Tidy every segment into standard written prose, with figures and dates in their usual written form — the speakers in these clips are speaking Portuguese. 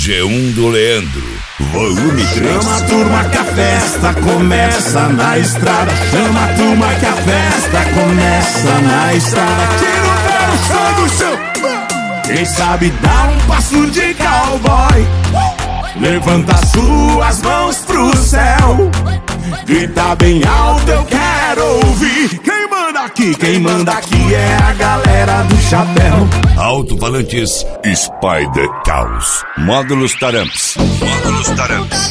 G1 do Leandro, volume 3. Chama a turma que a festa começa na estrada. Chama a turma que a festa começa na estrada. Tira o pé no chão do chão. Quem sabe dá um passo de cowboy. Levanta suas mãos pro céu. Grita bem alto, eu quero ouvir. Quem manda aqui é a galera do chapéu. Alto-falantes Spider Caos. Módulos Taramps. Módulos Taramps.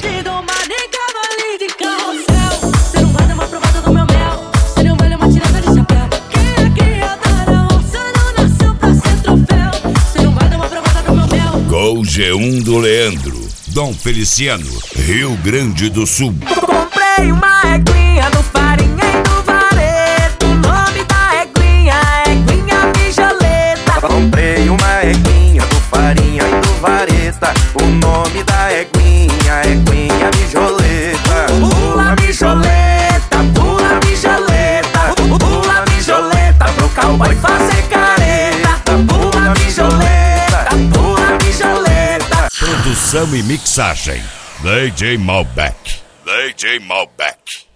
Gol G1 do Leandro, Dom Feliciano, Rio Grande do Sul. Comprei uma eguinha do Farinha e do Vareto. O nome da eguinha é Eguinha Mijoleta. Comprei uma eguinha do Farinha e do Vareta. O nome da eguinha é Eguinha Mijoleta. Pula mijoleta, pula mijoleta. Pula mijoleta pro cowboy fazer careta. Pula mijoleta, pula mijoleta. Produção e mixagem DJ Malbec. DJ Malbec.